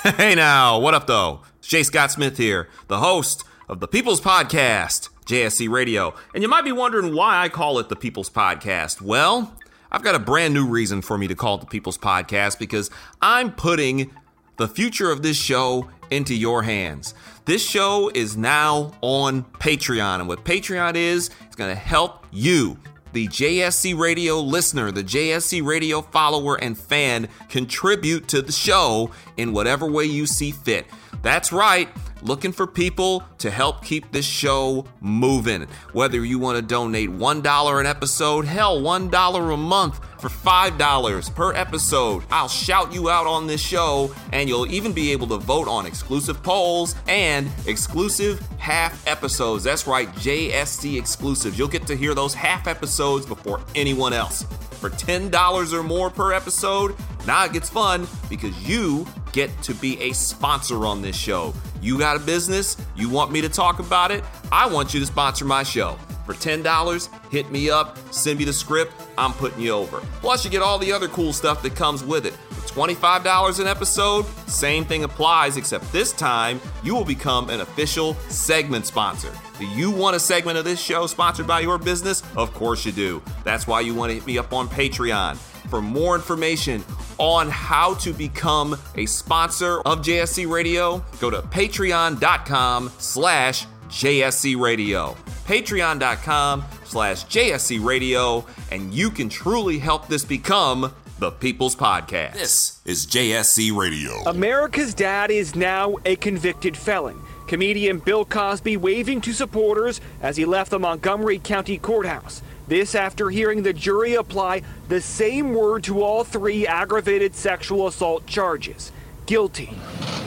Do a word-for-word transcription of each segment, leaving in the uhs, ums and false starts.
Hey now, what up though? It's J. Scott Smith here, the host of the People's Podcast, J S C Radio. And you might be wondering why I call it the People's Podcast. Well, I've got a brand new reason for me to call it the People's Podcast because I'm putting the future of this show into your hands. This show is now on Patreon, and what Patreon is, it's going to help you, the J S C Radio listener, the J S C Radio follower and fan, contribute to the show in whatever way you see fit. That's right, looking for people to help keep this show moving. Whether you want to donate one dollar an episode, hell, one dollar a month for five dollars per episode. I'll shout you out on this show, and you'll even be able to vote on exclusive polls and exclusive half episodes. That's right, J S C exclusives. You'll get to hear those half episodes before anyone else. For ten dollars or more per episode, now it gets fun because you get to be a sponsor on this show. You got a business, you want me to talk about it, I want you to sponsor my show. For ten dollars, hit me up, send me the script, I'm putting you over. Plus, you get all the other cool stuff that comes with it. For twenty-five dollars an episode, same thing applies, except this time, you will become an official segment sponsor. Do you want a segment of this show sponsored by your business? Of course you do. That's why you want to hit me up on Patreon. For more information on how to become a sponsor of J S C Radio, go to patreon.com slash JSC Radio. Patreon.com slash JSC Radio, and you can truly help this become the People's Podcast. This is J S C Radio. America's dad is now a convicted felon. Comedian Bill Cosby waving to supporters as he left the Montgomery County Courthouse. This after hearing the jury apply the same word to all three aggravated sexual assault charges. Guilty.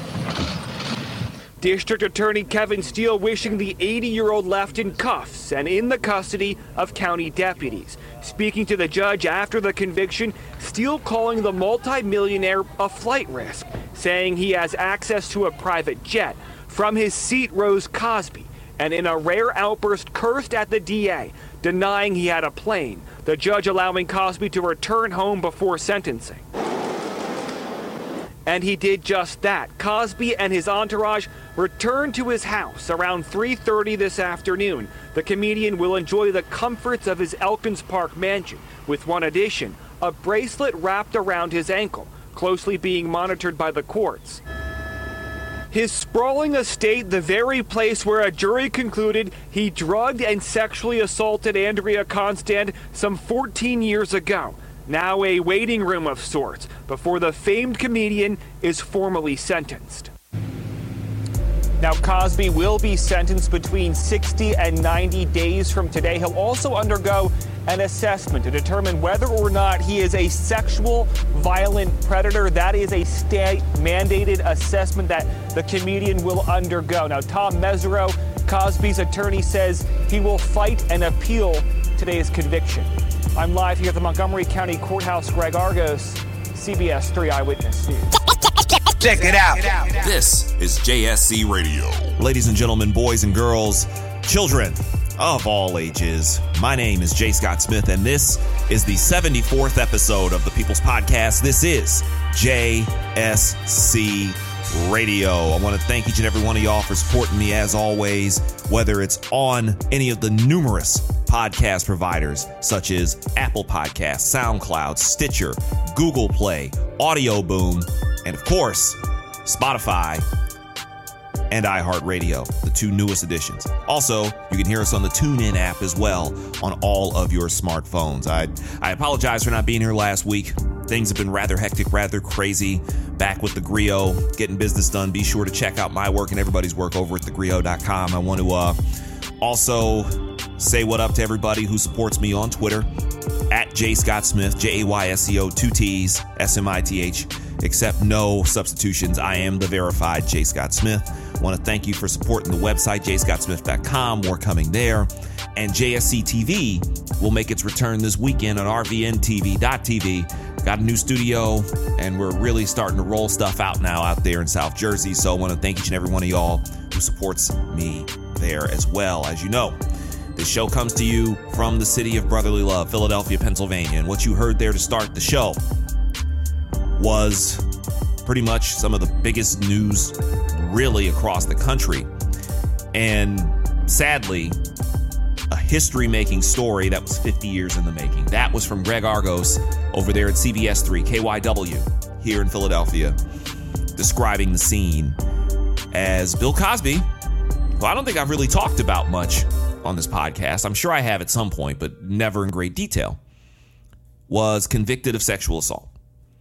District Attorney Kevin Steele wishing the eighty-year-old left in cuffs and in the custody of county deputies. Speaking to the judge after the conviction, Steele calling the multimillionaire a flight risk, saying he has access to a private jet. From his seat rose Cosby, and in a rare outburst cursed at the D A, denying he had a plane, the judge allowing Cosby to return home before sentencing. And he did just that. Cosby and his entourage returned to his house around three thirty this afternoon. The comedian will enjoy the comforts of his Elkins Park mansion, with one addition, a bracelet wrapped around his ankle, closely being monitored by the courts. His sprawling estate, the very place where a jury concluded he drugged and sexually assaulted Andrea Constand some fourteen years ago. Now a waiting room of sorts before the famed comedian is formally sentenced. Now, Cosby will be sentenced between sixty and ninety days from today. He'll also undergo an assessment to determine whether or not he is a sexual violent predator. That is a state-mandated assessment that the comedian will undergo. Now, Tom Mesereau, Cosby's attorney, says he will fight and appeal today's conviction. I'm live here at the Montgomery County Courthouse. Greg Argos, C B S three Eyewitness News. Check it out. This is J S C Radio. Ladies and gentlemen, boys and girls, children of all ages, my name is J. Scott Smith, and this is the seventy-fourth episode of the People's Podcast. This is J S C Radio. I want to thank each and every one of y'all for supporting me as always, whether it's on any of the numerous podcast providers such as Apple Podcasts, SoundCloud, Stitcher, Google Play, Audio Boom, and of course, Spotify and iHeartRadio, the two newest additions. Also, you can hear us on the TuneIn app as well on all of your smartphones. I, I apologize for not being here last week. Things have been rather hectic, rather crazy. Back with the Griot, getting business done. Be sure to check out my work and everybody's work over at the griot dot com. I want to uh, also say what up to everybody who supports me on Twitter, at J. Scott Smith, J A Y S C O, two T's, S M I T H, except no substitutions. I am the verified J. Scott Smith. I want to thank you for supporting the website, j scott smith dot com. More coming there. And J S C T V will make its return this weekend on R V N T V dot T V. Got a new studio, and we're really starting to roll stuff out now out there in South Jersey. So I want to thank each and every one of y'all who supports me there as well. As you know, this show comes to you from the city of brotherly love, Philadelphia, Pennsylvania. And what you heard there to start the show was pretty much some of the biggest news really across the country. And sadly, a history-making story that was fifty years in the making. That was from Greg Argos over there at C B S three, K Y W, here in Philadelphia, describing the scene as Bill Cosby, who I don't think I've really talked about much on this podcast, I'm sure I have at some point, but never in great detail, was convicted of sexual assault.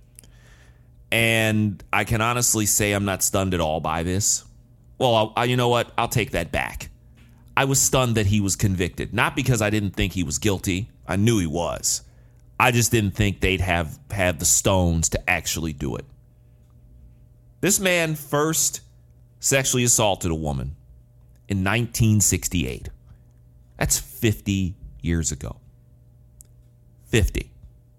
And I can honestly say I'm not stunned at all by this. Well, I'll, I, you know what? I'll take that back. I was stunned that he was convicted, not because I didn't think he was guilty. I knew he was. I just didn't think they'd have had the stones to actually do it. This man first sexually assaulted a woman in nineteen sixty-eight. That's fifty years ago. fifty.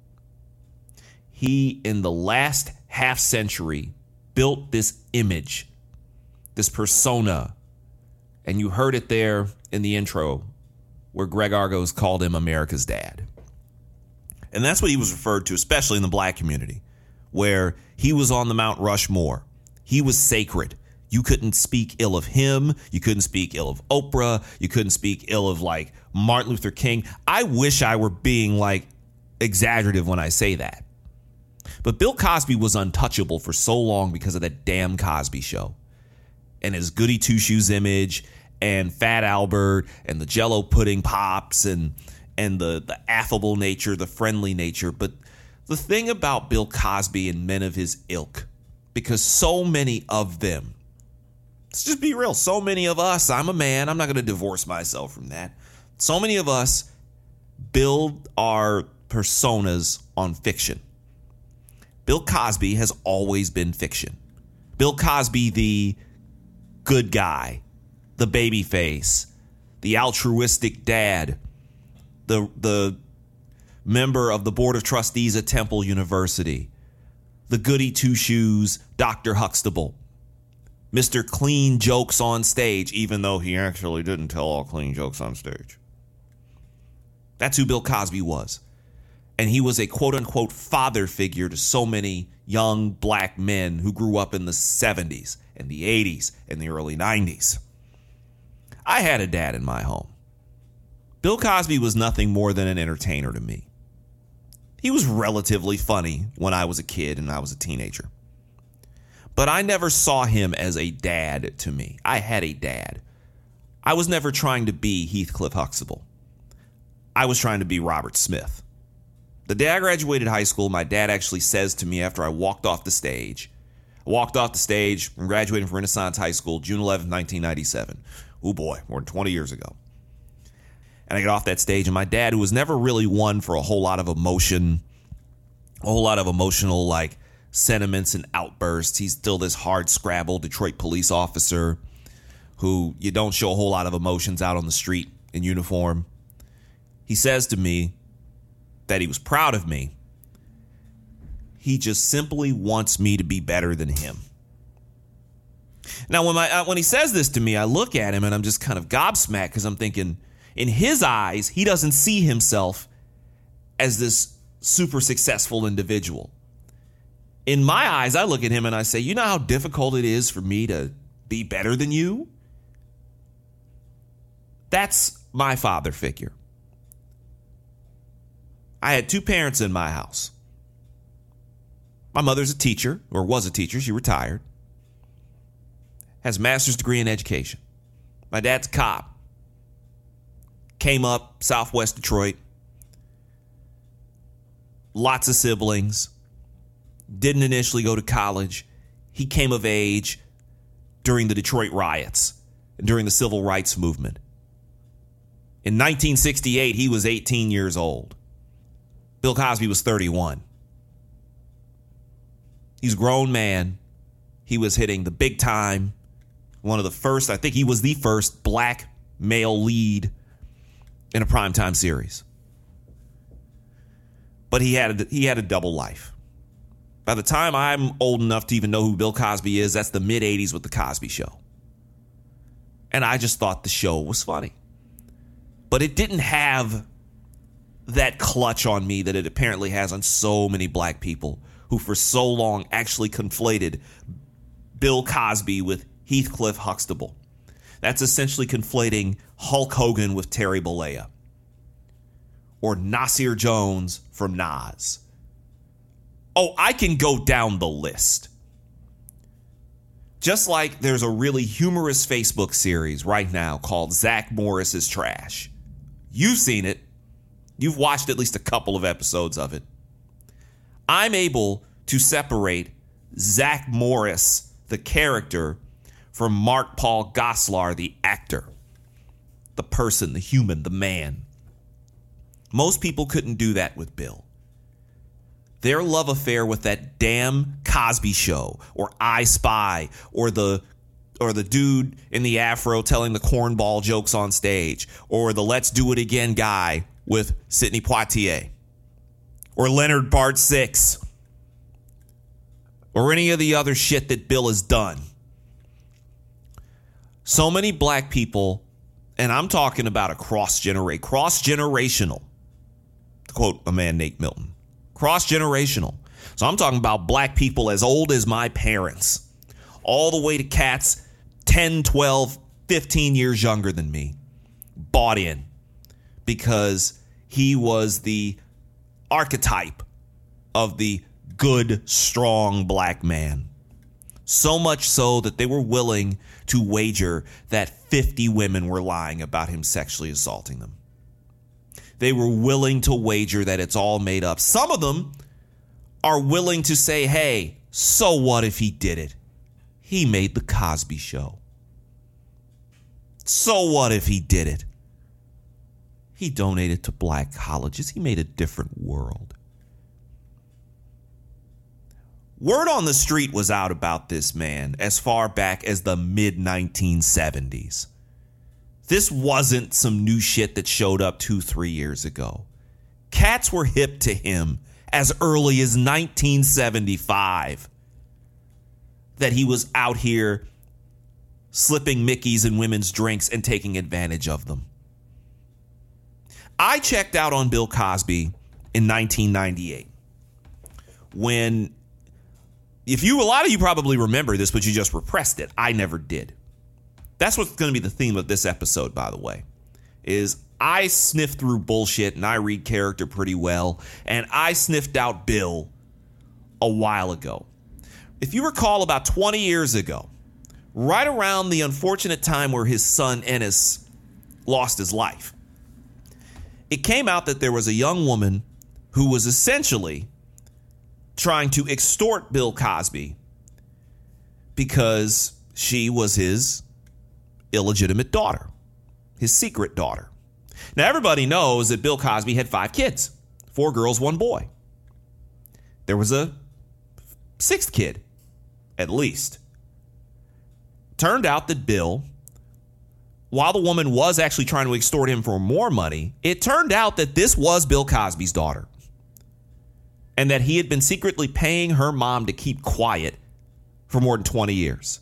He, in the last half century, built this image, this persona, and you heard it there in the intro where Greg Argos called him America's dad. And that's what he was referred to, especially in the black community, where he was on the Mount Rushmore. He was sacred. You couldn't speak ill of him. You couldn't speak ill of Oprah. You couldn't speak ill of, like, Martin Luther King. I wish I were being, like, exaggerative when I say that. But Bill Cosby was untouchable for so long because of that damn Cosby Show and his goody two-shoes image and Fat Albert and the Jell-O pudding pops and and the, the affable nature, the friendly nature. But the thing about Bill Cosby and men of his ilk, because so many of them, let's just be real, so many of us, I'm a man, I'm not going to divorce myself from that. So many of us build our personas on fiction. Bill Cosby has always been fiction. Bill Cosby, the good guy, the baby face, the altruistic dad, the the member of the board of trustees at Temple University, the goody two-shoes Doctor Huxtable, Mister Clean Jokes on stage, even though he actually didn't tell all clean jokes on stage. That's who Bill Cosby was. And he was a quote-unquote father figure to so many young black men who grew up in the seventies and the eighties and the early nineties. I had a dad in my home. Bill Cosby was nothing more than an entertainer to me. He was relatively funny when I was a kid and I was a teenager. But I never saw him as a dad to me. I had a dad. I was never trying to be Heathcliff Huxtable. I was trying to be Robert Smith. The day I graduated high school, my dad actually says to me after I walked off the stage, I walked off the stage and graduated from Renaissance High School, June eleventh, nineteen ninety-seven. Oh boy, more than twenty years ago. And I get off that stage, and my dad, who was never really one for a whole lot of emotion, a whole lot of emotional, like, sentiments and outbursts. He's still this hard scrabble Detroit police officer who you don't show a whole lot of emotions out on the street in uniform. He says to me that he was proud of me. He just simply wants me to be better than him. Now, when my, uh, when he says this to me, I look at him and I'm just kind of gobsmacked because I'm thinking, in his eyes, he doesn't see himself as this super successful individual. In my eyes, I look at him and I say, you know how difficult it is for me to be better than you? That's my father figure. I had two parents in my house. My mother's a teacher, or was a teacher. She retired. Has a master's degree in education. My dad's a cop. Came up Southwest Detroit. Lots of siblings. Didn't initially go to college. He came of age during the Detroit riots and during the civil rights movement. In nineteen sixty-eight, he was eighteen years old. Bill Cosby was thirty-one. He's a grown man. He was hitting the big time. One of the first, I think he was the first black male lead in a primetime series. But he had a, he had a double life. By the time I'm old enough to even know who Bill Cosby is, that's the mid-eighties with The Cosby Show. And I just thought the show was funny. But it didn't have that clutch on me that it apparently has on so many black people who for so long actually conflated Bill Cosby with Heathcliff Huxtable. That's essentially conflating Hulk Hogan with Terry Bollea. Or Nasir Jones from Nas. Oh, I can go down the list. Just like there's a really humorous Facebook series right now called Zach Morris is Trash. You've seen it. You've watched at least a couple of episodes of it. I'm able to separate Zach Morris, the character, from Mark Paul Gosselaar, the actor. The person, the human, the man. Most people couldn't do that with Bill. Their love affair with that damn Cosby Show, or I Spy, or the or the dude in the afro telling the cornball jokes on stage, or the Let's Do It Again guy with Sidney Poitier, or Leonard Bart Six, or any of the other shit that Bill has done. So many black people, and I'm talking about a cross-generate, cross-generational, to quote a man, Nate Milton, cross-generational. So I'm talking about black people as old as my parents, all the way to cats ten, twelve, fifteen years younger than me, bought in because he was the archetype of the good, strong black man. So much so that they were willing to wager that fifty women were lying about him sexually assaulting them. They were willing to wager that it's all made up. Some of them are willing to say, hey, so what if he did it? He made the Cosby Show. So what if he did it? He donated to black colleges. He made a different world. Word on the street was out about this man as far back as the mid nineteen seventies. This wasn't some new shit that showed up two, three years ago. Cats were hip to him as early as nineteen seventy-five. That he was out here slipping Mickeys in women's drinks and taking advantage of them. I checked out on Bill Cosby in nineteen ninety-eight. When, if you, a lot of you probably remember this, but you just repressed it. I never did. That's what's going to be the theme of this episode, by the way, is I sniff through bullshit and I read character pretty well. And I sniffed out Bill a while ago. If you recall, about twenty years ago, right around the unfortunate time where his son Ennis lost his life, it came out that there was a young woman who was essentially trying to extort Bill Cosby because she was his illegitimate daughter, his secret daughter. Now, everybody knows that Bill Cosby had five kids, four girls, one boy. There was a sixth kid, at least. Turned out that Bill, while the woman was actually trying to extort him for more money, it turned out that this was Bill Cosby's daughter. And that he had been secretly paying her mom to keep quiet for more than twenty years.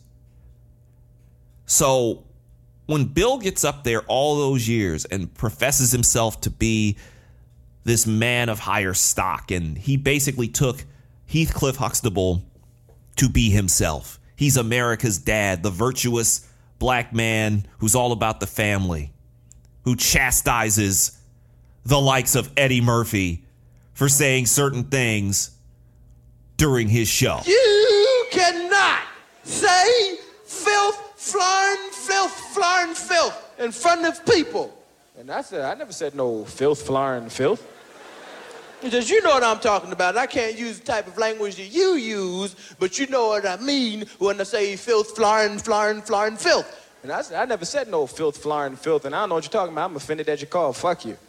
So when Bill gets up there all those years and professes himself to be this man of higher stock, and he basically took Heathcliff Huxtable to be himself. He's America's dad, the virtuous black man who's all about the family, who chastises the likes of Eddie Murphy for saying certain things during his show. You cannot say filth, flying filth, flying filth in front of people. And I said, I never said no filth, flying filth. Because you know what I'm talking about. I can't use the type of language that you use, but you know what I mean when I say filth, flying, flying, flying filth. And I said, I never said no filth, flying filth, and I don't know what you're talking about. I'm offended that you call. Fuck you.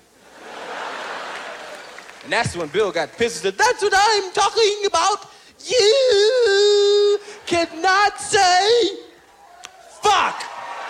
And that's when Bill got pissed. Said, that's what I'm talking about. You cannot say fuck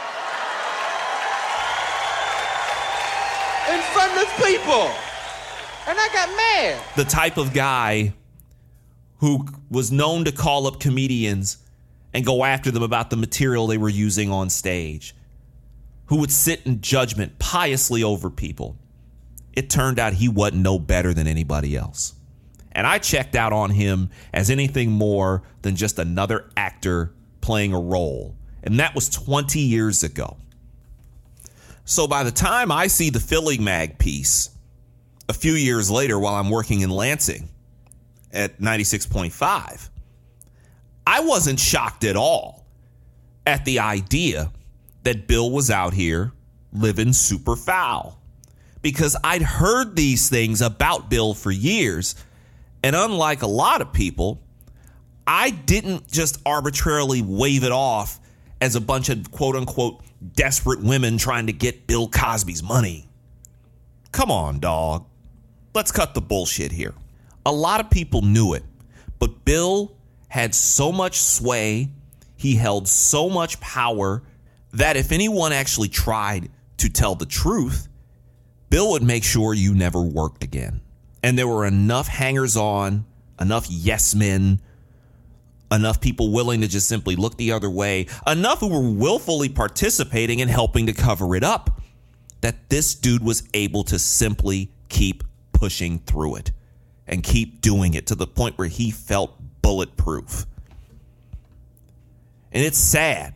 in front of people. And I got mad. The type of guy who was known to call up comedians and go after them about the material they were using on stage, who would sit in judgment piously over people. It turned out he wasn't no better than anybody else. and I checked out on him as anything more than just another actor playing a role. And that was twenty years ago. So by the time I see the Philly Mag piece a few years later while I'm working in Lansing at ninety-six point five, I wasn't shocked at all at the idea that Bill was out here living super foul, because I'd heard these things about Bill for years. And unlike a lot of people, I didn't just arbitrarily wave it off as a bunch of quote unquote desperate women trying to get Bill Cosby's money. Come on, dog. Let's cut the bullshit here. A lot of people knew it, but Bill had so much sway, he held so much power, that if anyone actually tried to tell the truth, Bill would make sure you never worked again. And there were enough hangers-on, enough yes men, enough people willing to just simply look the other way, enough who were willfully participating and helping to cover it up, that this dude was able to simply keep pushing through it and keep doing it to the point where he felt bulletproof. And it's sad.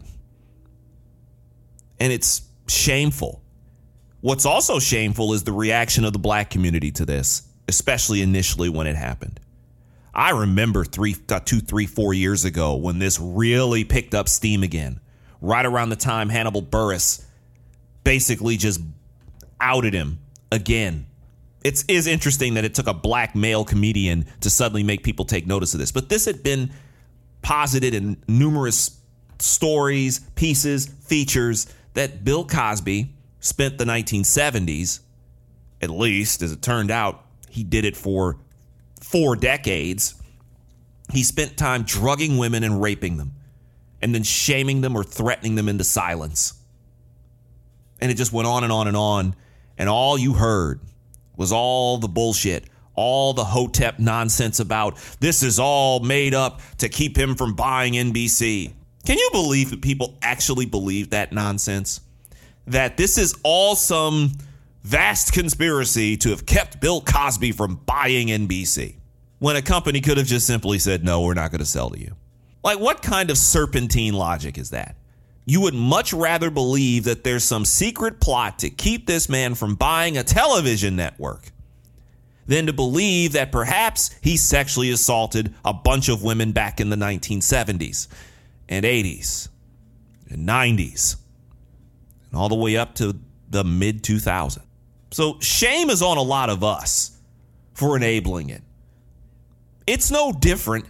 And it's shameful. What's also shameful is the reaction of the black community to this, especially initially when it happened. I remember three, two, three, four years ago when this really picked up steam again, right around the time Hannibal Buress basically just outed him again. It is interesting that it took a black male comedian to suddenly make people take notice of this. But this had been posited in numerous stories, pieces, features, that Bill Cosby spent the nineteen seventies, at least as it turned out, he did it for four decades. He spent time drugging women and raping them, and then shaming them or threatening them into silence. And it just went on and on and on. And all you heard was all the bullshit, all the Hotep nonsense about this is all made up to keep him from buying N B C. Can you believe that people actually believe that nonsense? That this is all some vast conspiracy to have kept Bill Cosby from buying N B C, when a company could have just simply said, no, we're not going to sell to you. Like, what kind of serpentine logic is that? You would much rather believe that there's some secret plot to keep this man from buying a television network than to believe that perhaps he sexually assaulted a bunch of women back in the nineteen seventies and eighties and nineties and all the way up to the mid two thousands. So shame is on a lot of us for enabling it. It's no different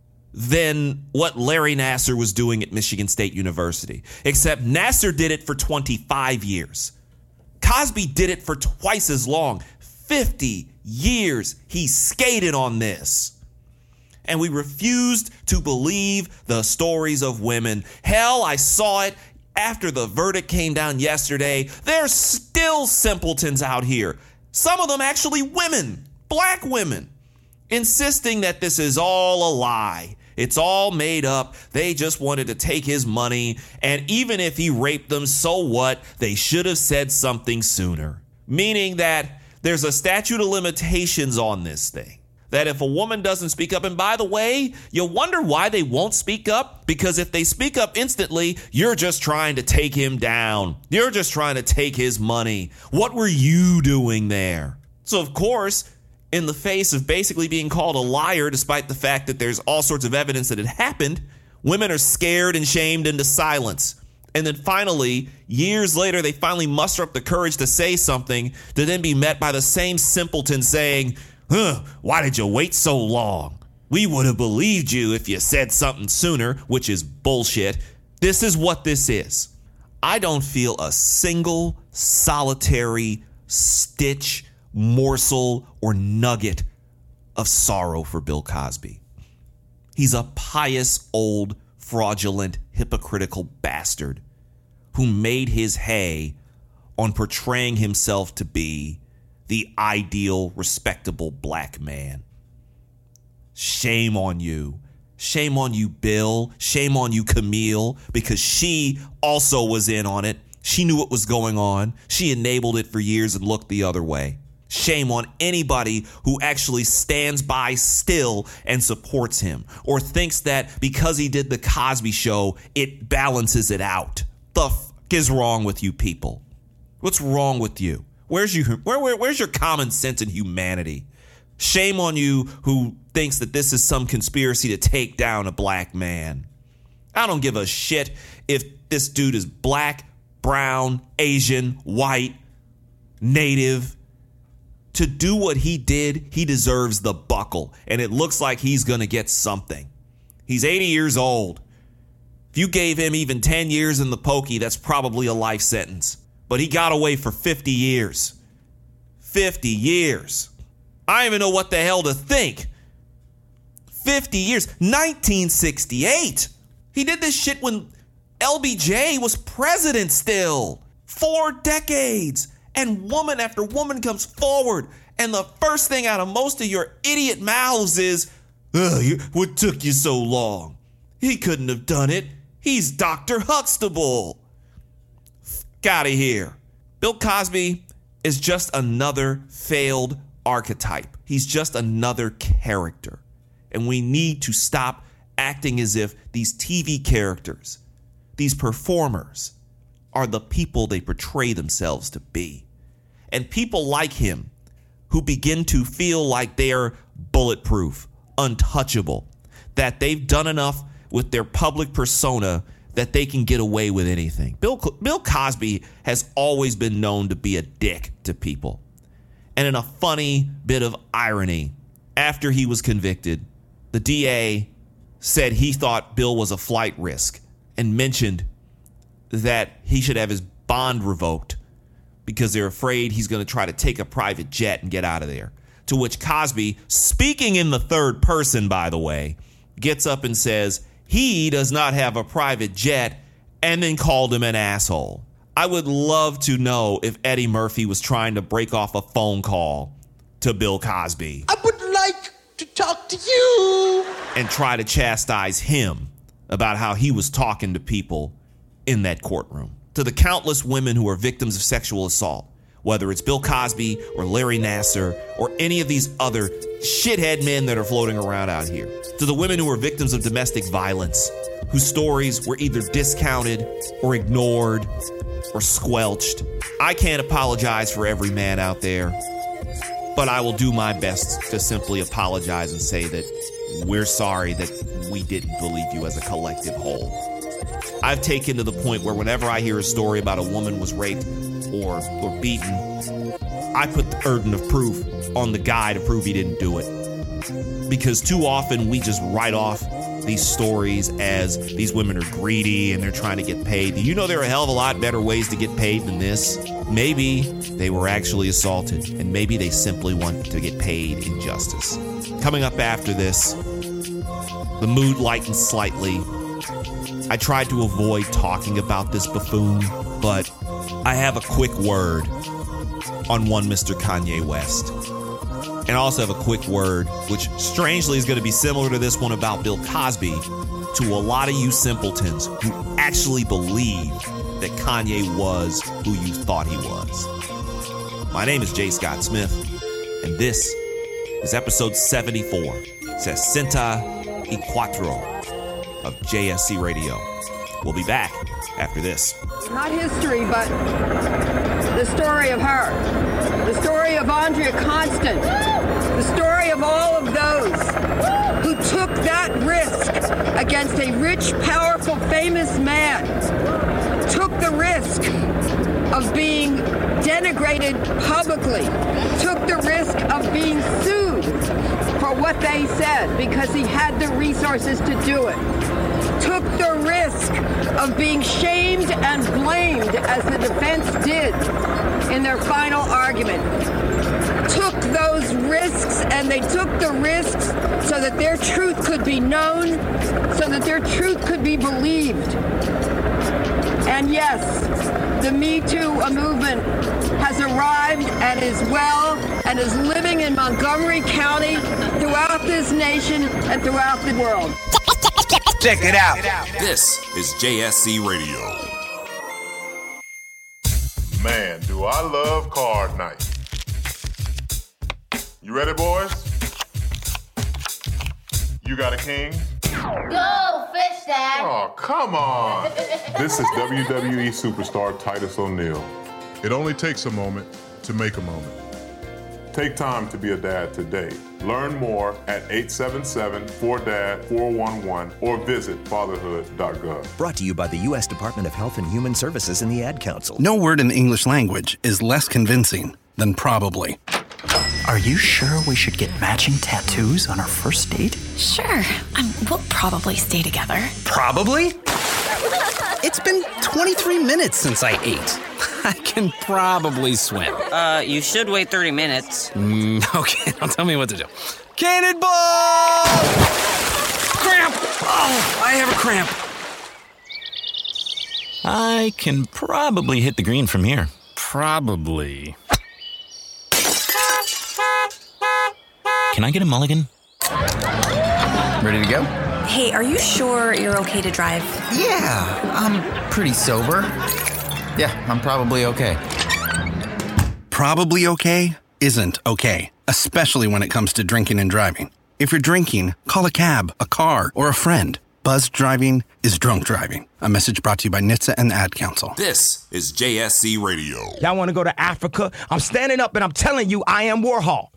than what Larry Nassar was doing at Michigan State University, except Nassar did it for twenty-five years. Cosby did it for twice as long. fifty years he skated on this. And we refused to believe the stories of women. Hell, I saw it after the verdict came down yesterday. There's still simpletons out here. Some of them actually women, black women, insisting that this is all a lie. It's all made up. They just wanted to take his money. And even if he raped them, so what? They should have said something sooner. Meaning that there's a statute of limitations on this thing. That if a woman doesn't speak up, and by the way, you wonder why they won't speak up? Because if they speak up instantly, you're just trying to take him down. You're just trying to take his money. What were you doing there? So, of course, in the face of basically being called a liar, despite the fact that there's all sorts of evidence that it happened, women are scared and shamed into silence. And then finally, years later, they finally muster up the courage to say something, to then be met by the same simpleton saying, huh, why did you wait so long? We would have believed you if you said something sooner, which is bullshit. This is what this is. I don't feel a single solitary stitch, morsel, or nugget of sorrow for Bill Cosby. He's a pious, old, fraudulent, hypocritical bastard who made his hay on portraying himself to be the ideal, respectable black man. Shame on you. Shame on you, Bill. Shame on you, Camille, because she also was in on it. She knew what was going on. She enabled it for years and looked the other way. Shame on anybody who actually stands by still and supports him or thinks that because he did the Cosby Show, it balances it out. The fuck is wrong with you people? What's wrong with you? Where's you? Where, where, where's your common sense and humanity? Shame on you who thinks that this is some conspiracy to take down a black man. I don't give a shit if this dude is black, brown, Asian, white, native. To do what he did, he deserves the buckle, and it looks like he's going to get something. He's eighty years old. If you gave him even ten years in the pokey, that's probably a life sentence. But he got away for fifty years. fifty years. I don't even know what the hell to think. fifty years. nineteen sixty-eight. He did this shit when L B J was president still. Four decades. And woman after woman comes forward. And the first thing out of most of your idiot mouths is, ugh, you, what took you so long? He couldn't have done it. He's Doctor Huxtable. F- out of here. Bill Cosby is just another failed archetype. He's just another character. And we need to stop acting as if these T V characters, these performers, are the people they portray themselves to be. And people like him who begin to feel like they're bulletproof, untouchable, that they've done enough with their public persona that they can get away with anything. Bill, Bill Cosby has always been known to be a dick to people. And in a funny bit of irony, after he was convicted, the D A said he thought Bill was a flight risk and mentioned that he should have his bond revoked because they're afraid he's going to try to take a private jet and get out of there. To which Cosby, speaking in the third person, by the way, gets up and says he does not have a private jet and then called him an asshole. I would love to know if Eddie Murphy was trying to break off a phone call to Bill Cosby. I would like to talk to you. And try to chastise him about how he was talking to people in that courtroom. To the countless women who are victims of sexual assault, whether it's Bill Cosby or Larry Nassar or any of these other shithead men that are floating around out here. To the women who are victims of domestic violence, whose stories were either discounted or ignored or squelched. I can't apologize for every man out there, but I will do my best to simply apologize and say that we're sorry that we didn't believe you as a collective whole. I've taken to the point where whenever I hear a story about a woman was raped or, or beaten, I put the burden of proof on the guy to prove he didn't do it. Because too often we just write off these stories as these women are greedy and they're trying to get paid. Do you know there are a hell of a lot better ways to get paid than this? Maybe they were actually assaulted, and maybe they simply want to get paid in justice. Coming up after this, the mood lightens slightly. I tried to avoid talking about this buffoon, but I have a quick word on one Mister Kanye West. And I also have a quick word, which strangely is going to be similar to this one about Bill Cosby, to a lot of you simpletons who actually believe that Kanye was who you thought he was. My name is J. Scott Smith, and this is episode seventy-four, Sesenta y Cuatro of J S C Radio. We'll be back after this. Not history, but the story of her. The story of Andrea Constant. The story of all of those who took that risk against a rich, powerful, famous man. Took the risk of being denigrated publicly. Took the risk of being sued for what they said because he had the resources to do it. Took the risk of being shamed and blamed as the defense did in their final argument. Took those risks, and they took the risks so that their truth could be known, so that their truth could be believed. And yes, the Me Too movement has arrived and is well and is living in Montgomery County, throughout this nation, and throughout the world. Check it out. This is J S C Radio. Man, do I love card night. You ready, boys? You got a king? Go, fish dad. Oh, come on. This is W W E superstar Titus O'Neil. It only takes a moment to make a moment. Take time to be a dad today. Learn more at eight seven seven, four D A D, four one one or visit fatherhood dot gov. Brought to you by the U S Department of Health and Human Services and the Ad Council. No word in the English language is less convincing than probably. Are you sure we should get matching tattoos on our first date? Sure. Um, we'll probably stay together. Probably? It's been twenty-three minutes since I ate. I can probably swim. Uh, you should wait thirty minutes. Mm, okay, now tell me what to do. Cannonball! Cramp! Oh, I have a cramp. I can probably hit the green from here. Probably. Can I get a mulligan? Ready to go? Hey, are you sure you're okay to drive? Yeah, I'm pretty sober. Yeah, I'm probably okay. Probably okay isn't okay, especially when it comes to drinking and driving. If you're drinking, call a cab, a car, or a friend. Buzzed driving is drunk driving. A message brought to you by N H T S A and the Ad Council. This is J S C Radio. Y'all want to go to Africa? I'm standing up and I'm telling you, I am Warhol.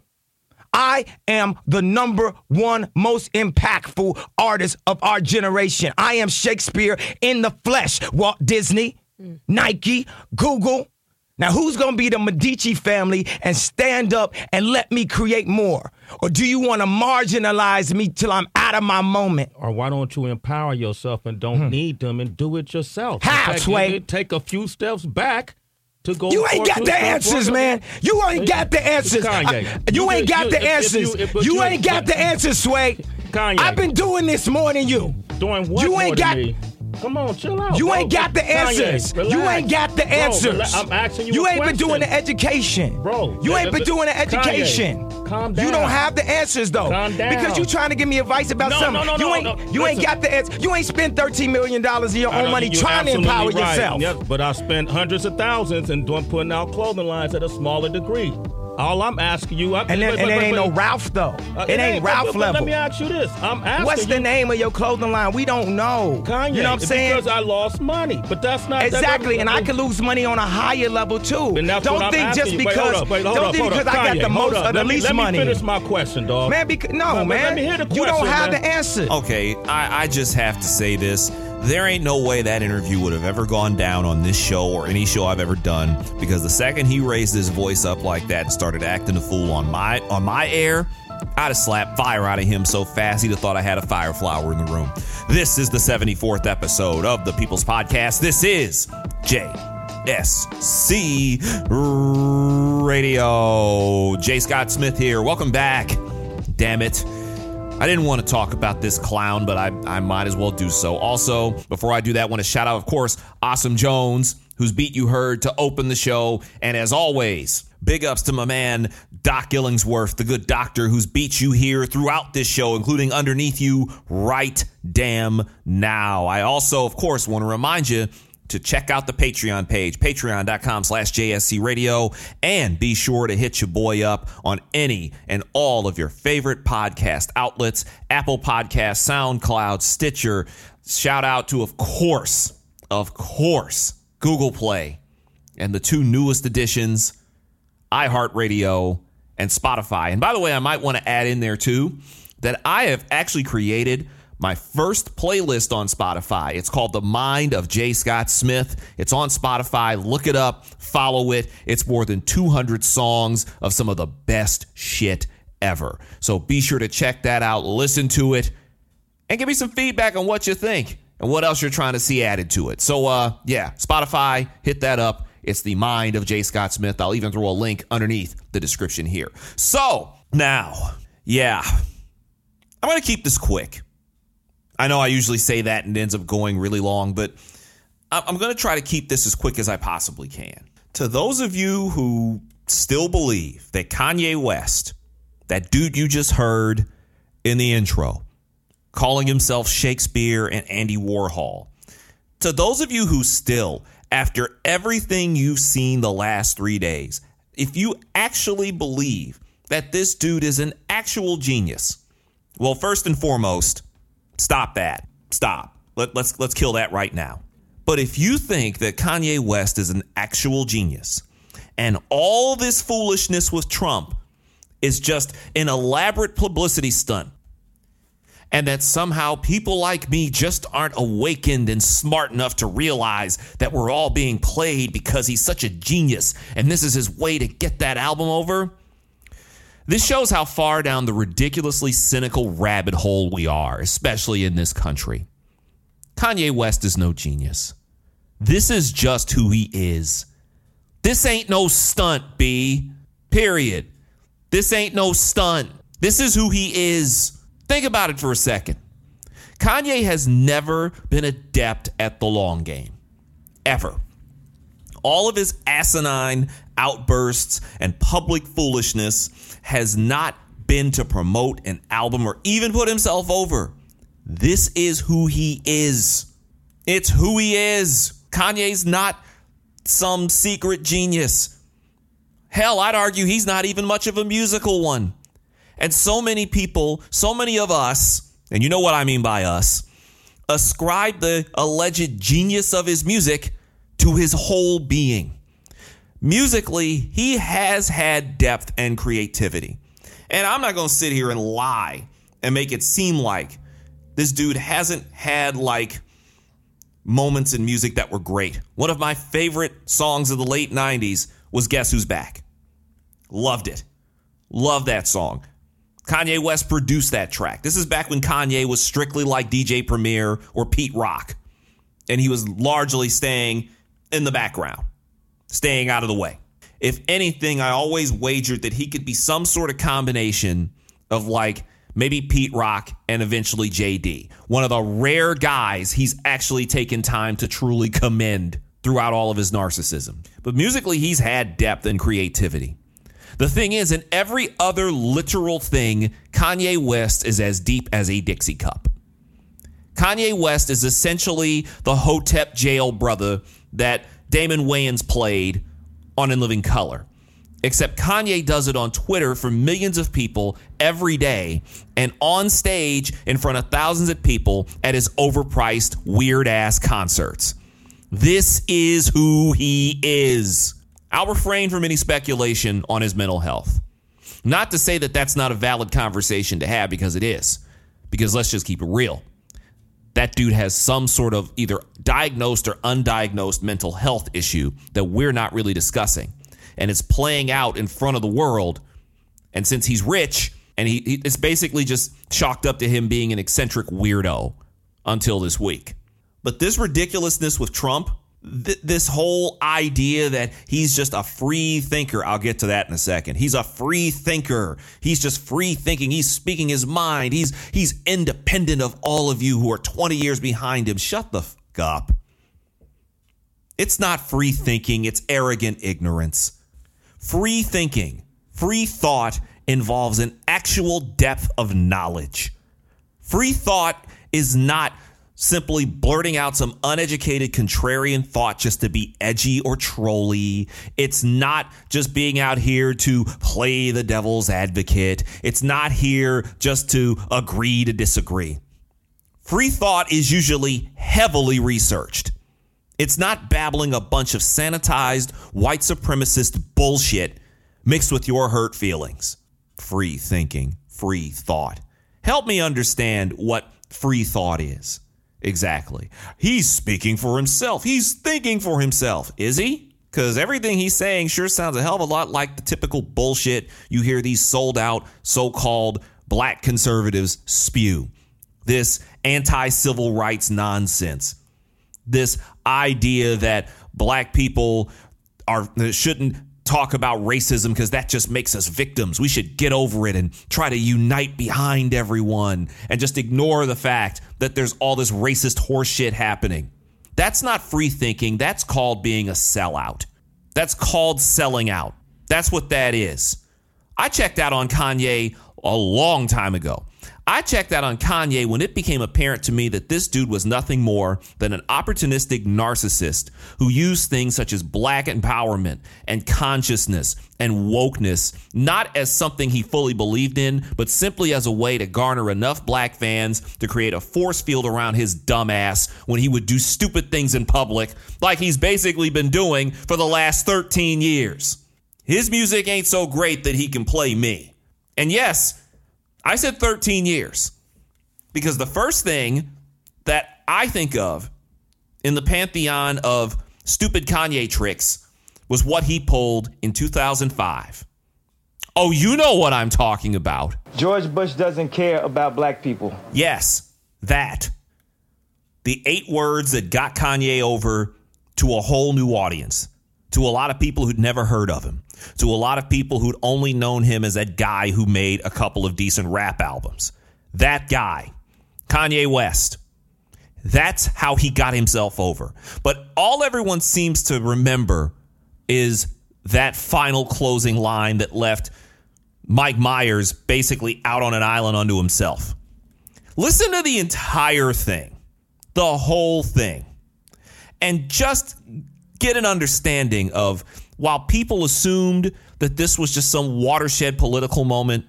I am the number one most impactful artist of our generation. I am Shakespeare in the flesh. Walt Disney, mm. Nike, Google. Now, who's going to be the Medici family and stand up and let me create more? Or do you want to marginalize me till I'm out of my moment? Or why don't you empower yourself and don't hmm. need them and do it yourself? How, Sway? Take a few steps back. To go you ain't got the answers, man. You ain't got the answers. Kanye. I, you, you ain't got you, the answers. If, if you, you, you ain't got the answers, Sway. Kanye. I've been doing this more than you. Doing what? You ain't got. Me? Come on, chill out. You bro. ain't got the answers. Kanye, you ain't got the answers. Bro, I'm asking you. You a ain't question. been doing the education, bro. You ain't been doing the education. Kanye, calm down. You don't have the answers though. Calm down. Because you trying to give me advice about no, something. No, no, you no, ain't. no. You Listen. ain't got the answer. You ain't spent thirteen million dollars of your own know, money trying to empower right. yourself. Yes, but I spent hundreds of thousands and doing putting out clothing lines at a smaller degree. All I'm asking you, I'm, and then, but, and but, it ain't but, no Ralph though. Uh, it, it ain't Ralph but, but, level. Let me ask you this: I'm asking What's the you, name of your clothing line? We don't know. Kanye, you know what I'm saying? Because I lost money, but that's not exactly. That, and I can lose money on a higher level too. And that's don't what think I'm just you. because. Wait, hold up, wait, hold don't up, think hold because up. I got Kanye, the most up. or the let least me, let money. Let me finish my question, dog. Man, because no, no man. Let me hear the question, you don't have man. the answer. Okay, I, I just have to say this. There ain't no way that interview would have ever gone down on this show or any show I've ever done, because the second he raised his voice up like that and started acting a fool on my on my air, I'd have slapped fire out of him so fast he'd have thought I had a fire flower in the room. This is the seventy-fourth episode of the People's Podcast. This is J S C Radio. J. Scott Smith here. Welcome back. Damn it. I didn't want to talk about this clown, but I, I might as well do so. Also, before I do that, I want to shout out, of course, Awesome Jones, whose beat you heard to open the show. And as always, big ups to my man, Doc Illingsworth, the good doctor whose beat you hear throughout this show, including underneath you right damn now. I also, of course, want to remind you to check out the Patreon page, patreon.com slash JSC Radio, and be sure to hit your boy up on any and all of your favorite podcast outlets, Apple Podcasts, SoundCloud, Stitcher. Shout out to, of course, of course, Google Play, and the two newest additions, iHeartRadio and Spotify. And by the way, I might want to add in there, too, that I have actually created my first playlist on Spotify. It's called The Mind of J. Scott Smith. It's on Spotify. Look it up. Follow it. It's more than two hundred songs of some of the best shit ever. So be sure to check that out. Listen to it. And give me some feedback on what you think and what else you're trying to see added to it. So, uh, yeah, Spotify, hit that up. It's The Mind of J. Scott Smith. I'll even throw a link underneath the description here. So, now, yeah, I'm going to keep this quick. I know I usually say that and it ends up going really long, but I'm going to try to keep this as quick as I possibly can. To those of you who still believe that Kanye West, that dude you just heard in the intro, calling himself Shakespeare and Andy Warhol, to those of you who still, after everything you've seen the last three days, if you actually believe that this dude is an actual genius. Well, first and foremost, stop that. Stop. Let, let's let's kill that right now. But if you think that Kanye West is an actual genius and all this foolishness with Trump is just an elaborate publicity stunt, and that somehow people like me just aren't awakened and smart enough to realize that we're all being played because he's such a genius and this is his way to get that album over, this shows how far down the ridiculously cynical rabbit hole we are, especially in this country. Kanye West is no genius. This is just who he is. This ain't no stunt, B. Period. This ain't no stunt. This is who he is. Think about it for a second. Kanye has never been adept at the long game. Ever. All of his asinine outbursts and public foolishness has not been to promote an album or even put himself over. This is who he is. It's who he is. Kanye's not some secret genius. Hell, I'd argue he's not even much of a musical one. And so many people, so many of us, and you know what I mean by us, ascribe the alleged genius of his music to his whole being. Musically, he has had depth and creativity. And I'm not going to sit here and lie and make it seem like this dude hasn't had like moments in music that were great. One of my favorite songs of the late nineties was Guess Who's Back. Loved it. Loved that song. Kanye West produced that track. This is back when Kanye was strictly like D J Premier or Pete Rock. And he was largely staying in the background, staying out of the way. If anything, I always wagered that he could be some sort of combination of like maybe Pete Rock and eventually J D. One of the rare guys he's actually taken time to truly commend throughout all of his narcissism. But musically, he's had depth and creativity. The thing is, in every other literal thing, Kanye West is as deep as a Dixie cup. Kanye West is essentially the Hotep jail brother that Damon Wayans played on In Living Color. Except Kanye does it on Twitter for millions of people every day and on stage in front of thousands of people at his overpriced, weird-ass concerts. This is who he is. I'll refrain from any speculation on his mental health. Not to say that that's not a valid conversation to have, because it is. Because let's just keep it real. That dude has some sort of either diagnosed or undiagnosed mental health issue that we're not really discussing. And it's playing out in front of the world. And since he's rich, and he, he it's basically just chalked up to him being an eccentric weirdo until this week. But this ridiculousness with Trump, th- this whole idea that he's just a free thinker, I'll get to that in a second. He's a free thinker. He's just free thinking. He's speaking his mind. He's he's independent of all of you who are twenty years behind him. Shut the fuck up. It's not free thinking. It's arrogant ignorance. Free thinking, free thought involves an actual depth of knowledge. Free thought is not simply blurting out some uneducated contrarian thought just to be edgy or trolly. It's not just being out here to play the devil's advocate. It's not here just to agree to disagree. Free thought is usually heavily researched. It's not babbling a bunch of sanitized white supremacist bullshit mixed with your hurt feelings. Free thinking, free thought. Help me understand what free thought is. Exactly. He's speaking for himself. He's thinking for himself. Is he? Because everything he's saying sure sounds a hell of a lot like the typical bullshit you hear these sold out so-called black conservatives spew. This anti-civil rights nonsense. This idea that black people are shouldn't talk about racism because that just makes us victims. We should get over it and try to unite behind everyone and just ignore the fact that there's all this racist horseshit happening. That's not free thinking. That's called being a sellout. That's called selling out. That's what that is. I checked out on Kanye a long time ago. I checked out on Kanye when it became apparent to me that this dude was nothing more than an opportunistic narcissist who used things such as black empowerment and consciousness and wokeness not as something he fully believed in, but simply as a way to garner enough black fans to create a force field around his dumb ass when he would do stupid things in public like he's basically been doing for the last thirteen years. His music ain't so great that he can play me. And yes, I said thirteen years because the first thing that I think of in the pantheon of stupid Kanye tricks was what he pulled in two thousand five. Oh, you know what I'm talking about. George Bush doesn't care about black people. Yes, that. The eight words that got Kanye over to a whole new audience, to a lot of people who'd never heard of him, to a lot of people who'd only known him as that guy who made a couple of decent rap albums. That guy, Kanye West. That's how he got himself over. But all everyone seems to remember is that final closing line that left Mike Myers basically out on an island unto himself. Listen to the entire thing, the whole thing, and just get an understanding of, while people assumed that this was just some watershed political moment,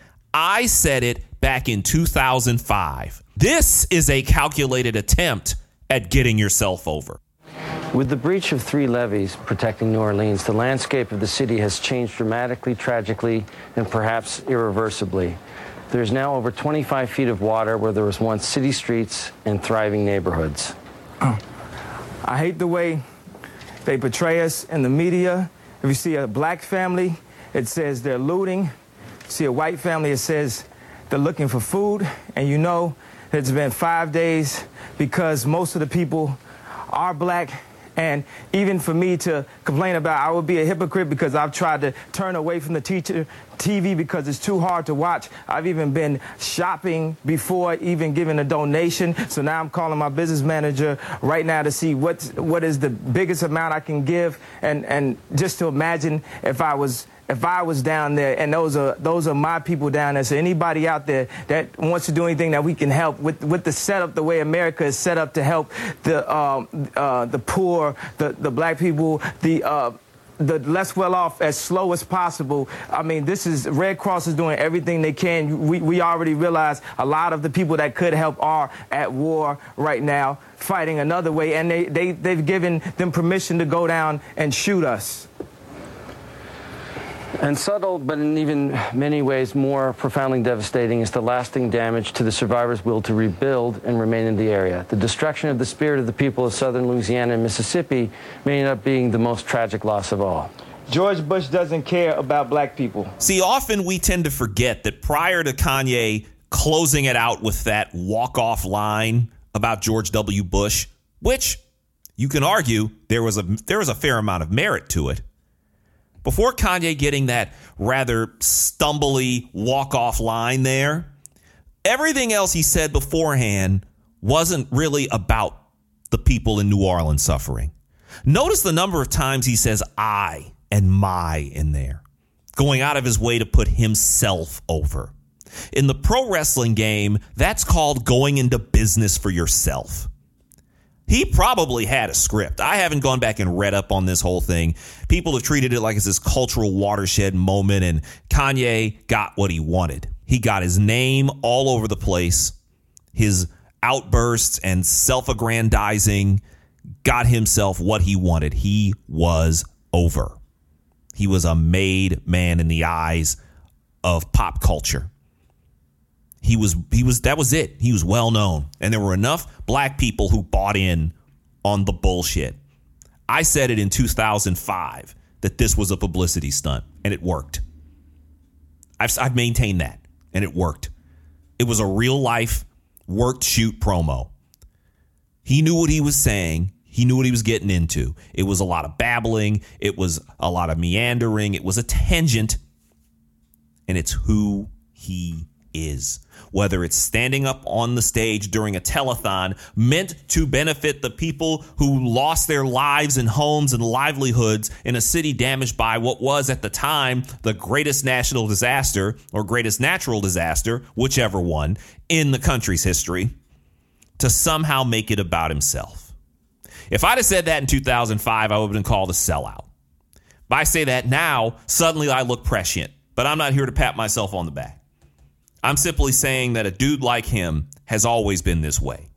I said it back in two thousand five. This is a calculated attempt at getting yourself over. With the breach of three levees protecting New Orleans, the landscape of the city has changed dramatically, tragically, and perhaps irreversibly. There's now over twenty-five feet of water where there was once city streets and thriving neighborhoods. Oh, I hate the way they portray us in the media. If you see a black family, it says they're looting. See a white family, it says they're looking for food. And you know it's been five days because most of the people are black. And even for me to complain about, I would be a hypocrite because I've tried to turn away from the teacher T V because it's too hard to watch. I've even been shopping before even giving a donation. So now I'm calling my business manager right now to see what what is the biggest amount I can give, and and just to imagine if I was if I was down there, and those are those are my people down there. So anybody out there that wants to do anything that we can help with with the setup, the way America is set up to help the um, uh, the poor, the the black people, the uh, the less well off as slow as possible. I mean, this is Red Cross is doing everything they can. We we already realize a lot of the people that could help are at war right now, fighting another way, and they they they've given them permission to go down and shoot us. And subtle, but in even many ways more profoundly devastating, is the lasting damage to the survivors' will to rebuild and remain in the area. The destruction of the spirit of the people of southern Louisiana and Mississippi may end up being the most tragic loss of all. George Bush doesn't care about black people. See, often we tend to forget that prior to Kanye closing it out with that walk-off line about George W. Bush, which you can argue there was a there was a fair amount of merit to it. Before Kanye getting that rather stumbly walk-off line there, everything else he said beforehand wasn't really about the people in New Orleans suffering. Notice the number of times he says I and my in there, going out of his way to put himself over. In the pro wrestling game, that's called going into business for yourself. He probably had a script. I haven't gone back and read up on this whole thing. People have treated it like it's this cultural watershed moment, and Kanye got what he wanted. He got his name all over the place. His outbursts and self-aggrandizing got himself what he wanted. He was over. He was a made man in the eyes of pop culture. He was, he was, that was it. He was well known. And there were enough black people who bought in on the bullshit. I said it in two thousand five that this was a publicity stunt, and it worked. I've, I've maintained that, and it worked. It was a real life, worked shoot promo. He knew what he was saying. He knew what he was getting into. It was a lot of babbling. It was a lot of meandering. It was a tangent, and it's who he is. Whether it's standing up on the stage during a telethon meant to benefit the people who lost their lives and homes and livelihoods in a city damaged by what was at the time the greatest national disaster or greatest natural disaster, whichever one, in the country's history, to somehow make it about himself. If I'd have said that in two thousand five, I would have been called a sellout. If I say that now, suddenly I look prescient, but I'm not here to pat myself on the back. I'm simply saying that a dude like him has always been this way.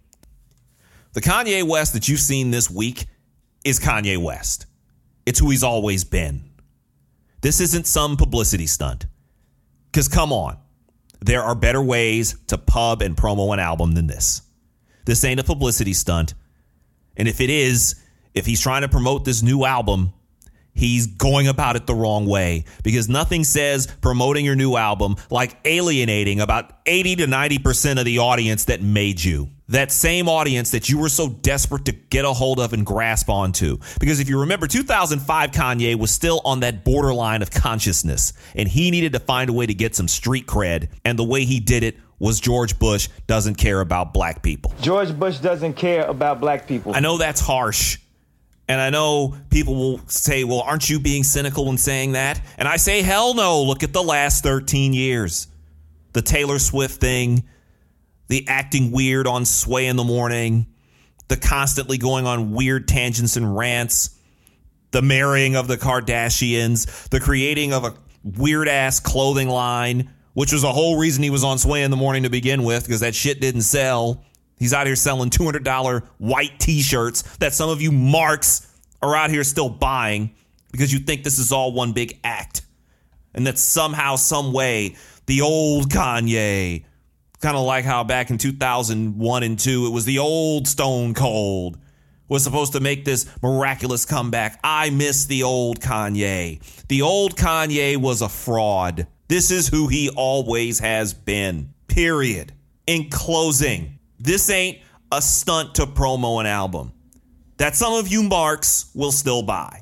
The Kanye West that you've seen this week is Kanye West. It's who he's always been. This isn't some publicity stunt. Because come on, there are better ways to pub and promo an album than this. This ain't a publicity stunt. And if it is, if he's trying to promote this new album, he's going about it the wrong way, because nothing says promoting your new album like alienating about eighty to ninety percent of the audience that made you. That same audience that you were so desperate to get a hold of and grasp onto. Because if you remember, two thousand five Kanye was still on that borderline of consciousness, and he needed to find a way to get some street cred. And the way he did it was George Bush doesn't care about black people. George Bush doesn't care about black people. I know that's harsh. And I know people will say, well, aren't you being cynical when saying that? And I say, hell no. Look at the last thirteen years. The Taylor Swift thing, the acting weird on Sway in the Morning, the constantly going on weird tangents and rants, the marrying of the Kardashians, the creating of a weird-ass clothing line, which was the whole reason he was on Sway in the Morning to begin with, because that shit didn't sell. He's out here selling two hundred dollars white T-shirts that some of you marks are out here still buying because you think this is all one big act. And that somehow, some way, the old Kanye, kind of like how back in two thousand one and two, it was the old Stone Cold, was supposed to make this miraculous comeback. I miss the old Kanye. The old Kanye was a fraud. This is who he always has been. Period. In closing, this ain't a stunt to promo an album that some of you marks will still buy.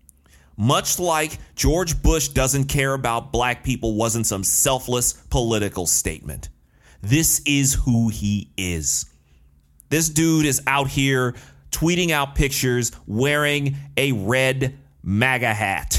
Much like George Bush doesn't care about black people wasn't some selfless political statement. This is who he is. This dude is out here tweeting out pictures wearing a red MAGA hat.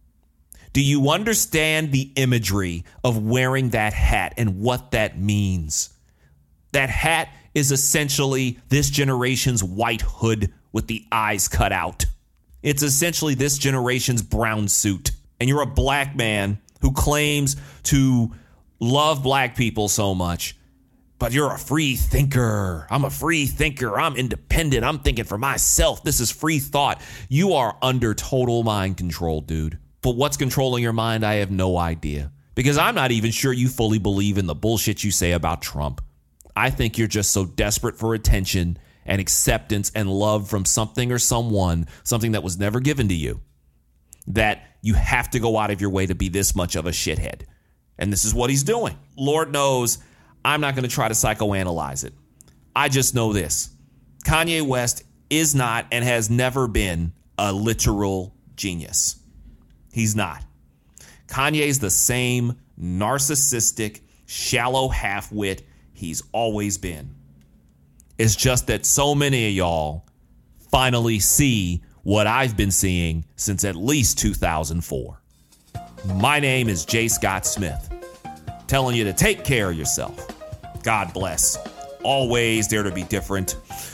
Do you understand the imagery of wearing that hat and what that means? That hat is essentially this generation's white hood with the eyes cut out. It's essentially this generation's brown suit. And you're a black man who claims to love black people so much, but you're a free thinker. I'm a free thinker. I'm independent. I'm thinking for myself. This is free thought. You are under total mind control, dude. But what's controlling your mind, I have no idea. Because I'm not even sure you fully believe in the bullshit you say about Trump. I think you're just so desperate for attention and acceptance and love from something or someone, something that was never given to you, that you have to go out of your way to be this much of a shithead. And this is what he's doing. Lord knows I'm not going to try to psychoanalyze it. I just know this. Kanye West is not and has never been a literal genius. He's not. Kanye's the same narcissistic, shallow half-wit he's always been. It's just that so many of y'all finally see what I've been seeing since at least two thousand four. My name is J. Scott Smith, telling you to take care of yourself. God bless. Always dare to be different.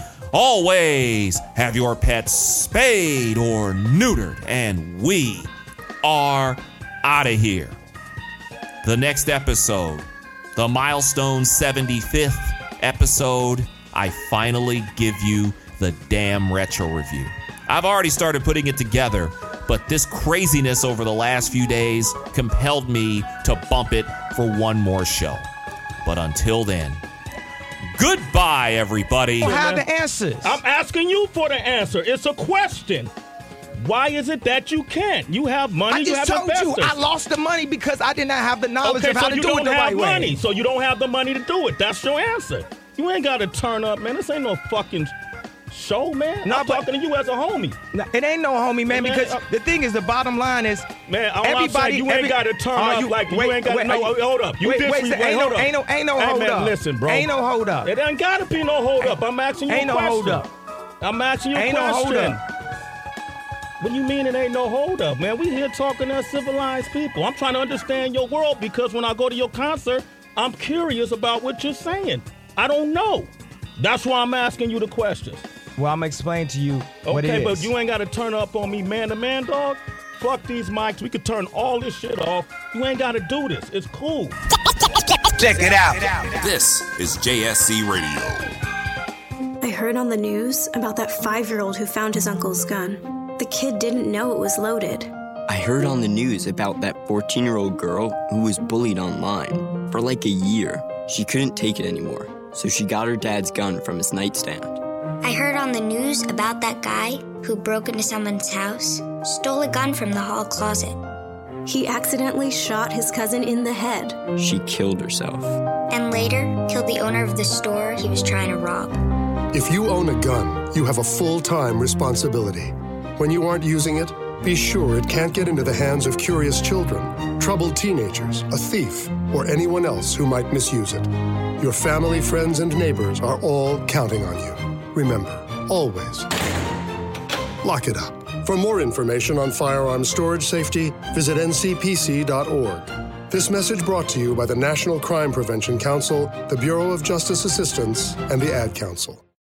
Always have your pets spayed or neutered. And we are out of here. The next episode, the milestone seventy-fifth episode, I finally give you the damn retro review. I've already started putting it together, but this craziness over the last few days compelled me to bump it for one more show. But until then, goodbye, everybody. You have the answers. I'm asking you for the answer. It's a question. Why is it that you can't? You have money. I just you have told investors. you I lost the money because I did not have the knowledge okay, of how so to do it the right money. way. So you don't have money. So you don't have the money to do it. That's your answer. You ain't got to turn up, man. This ain't no fucking show, man. No, I'm but- talking to you as a homie. No, it ain't no homie, man, Man, because uh, the thing is, the bottom line is, Man, all I'm everybody, saying, you every- ain't got to turn Are up you- like you wait, ain't got to wait, no. are you- Hold up, you wait, wait, disrespect. ain't no- hold up. ain't no- ain't no hey, hold man, up. Listen, bro. Ain't no hold up. It ain't got to be no hold up. I'm asking you Ain't a no question. hold up. I'm asking you a Ain't no question. hold up. What do you mean it ain't no hold up, man? We here talking as civilized people. I'm trying to understand your world because when I go to your concert, I'm curious about what you're saying. I don't know. That's why I'm asking you the questions. Well, I'm explaining to you what it Okay, is. but you ain't got to turn up on me man to man, dog. Fuck these mics. We could turn all this shit off. You ain't got to do this. It's cool. Check it out. This is J S C Radio. I heard on the news about that five-year-old who found his uncle's gun. The kid didn't know it was loaded. I heard on the news about that fourteen-year-old girl who was bullied online. For like a year, she couldn't take it anymore, so she got her dad's gun from his nightstand. I heard on the news about that guy who broke into someone's house, stole a gun from the hall closet. He accidentally shot his cousin in the head. She killed herself. And later, killed the owner of the store he was trying to rob. If you own a gun, you have a full-time responsibility. When you aren't using it, be sure it can't get into the hands of curious children, troubled teenagers, a thief, or anyone else who might misuse it. Your family, friends, and neighbors are all counting on you. Remember, always, lock it up. For more information on firearms storage safety, visit N C P C dot org. This message brought to you by the National Crime Prevention Council, the Bureau of Justice Assistance, and the Ad Council.